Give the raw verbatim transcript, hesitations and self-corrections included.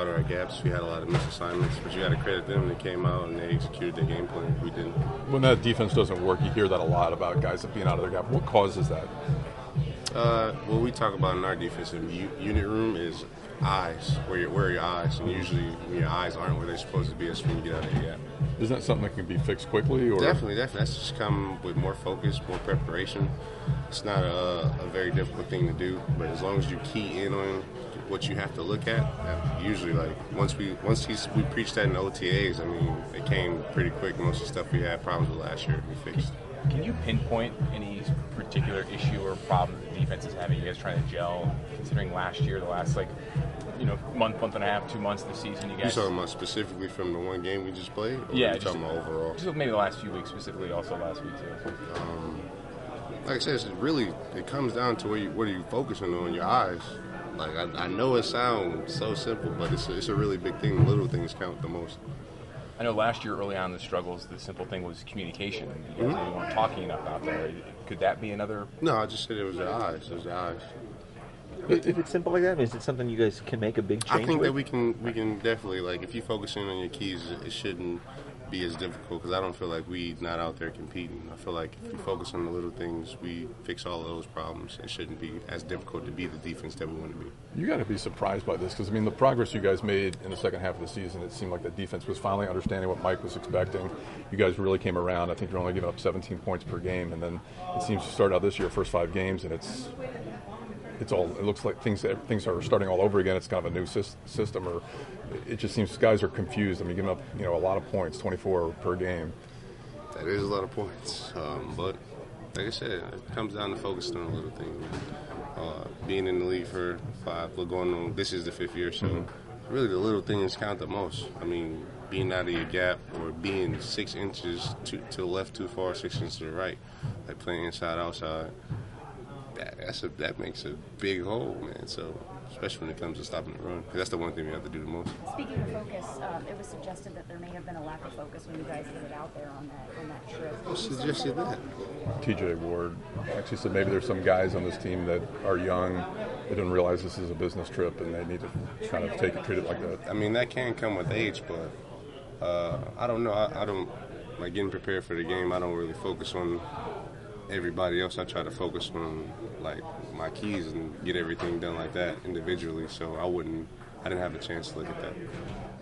out of our gaps. We had a lot of missed assignments, but you got to credit them. They came out and they executed their game plan. We didn't. When that defense doesn't work, you hear that a lot about guys that being out of their gap. What causes that? Uh, what we talk about in our defensive u- unit room is eyes. Where your where are your eyes? And usually, when your eyes aren't where they're supposed to be, that's when you get out of your gap. Isn't that something that can be fixed quickly? Or? Definitely, definitely. That's just come with more focus, more preparation. It's not a, a very difficult thing to do, but as long as you key in on what you have to look at, usually, like once we once he's, we preached that in the O T As, I mean, it came pretty quick. Most of the stuff we had problems with last year, we fixed. Can you pinpoint any particular issue or problem the defense is having? You guys trying to gel, considering last year, the last like, you know, month, month and a half, two months of the season. You guys. You talking about specifically from the one game we just played? Or Yeah, you just, talking about overall. Just maybe the last few weeks, specifically, also last week too. Um, like I said, it's really it comes down to where you, what are you focusing on? Your eyes. Like I, I know it sounds so simple, but it's a, it's a really big thing. Little things count the most. I know last year, early on, the struggles, the simple thing was communication. You guys mm-hmm. weren't talking enough out there. Could that be another? No, I just said it was the eyes. It was the eyes. If it's simple like that, is it something you guys can make a big change I think with? that we can we can definitely, like, if you focus in on your keys, it shouldn't be as difficult because I don't feel like we not out there competing. I feel like if we focus on the little things, we fix all of those problems. It shouldn't be as difficult to be the defense that we want to be. You got to be surprised by this because, I mean, the progress you guys made in the second half of the season, it seemed like the defense was finally understanding what Mike was expecting. You guys really came around. I think you're only giving up seventeen points per game, and then it seems to start out this year, first five games, and it's it's all. It looks like things things are starting all over again. It's kind of a new system, or it just seems guys are confused. I mean, giving up you know a lot of points, twenty-four per game. That is a lot of points, um, but like I said, it comes down to focusing on the little things. Uh, being in the league for five, we're going on. This is the fifth year, so mm-hmm. really the little things count the most. I mean, being out of your gap or being six inches to, to the left too far, six inches to the right, like playing inside outside. That that's a, that makes a big hole, man. So especially when it comes to stopping the run, because that's the one thing we have to do the most. Speaking of focus, um, it was suggested that there may have been a lack of focus when you guys did it out there on that on that trip. Who suggested that? T J Ward actually said maybe there's some guys on this team that are young, they didn't realize this is a business trip, and they need to kind of take it, treat it like that. I mean, that can come with age, but uh, I don't know. I, I don't like getting prepared for the game. I don't really focus on everybody else. I try to focus on like my keys and get everything done like that individually. So I wouldn't. I didn't have a chance to look at that.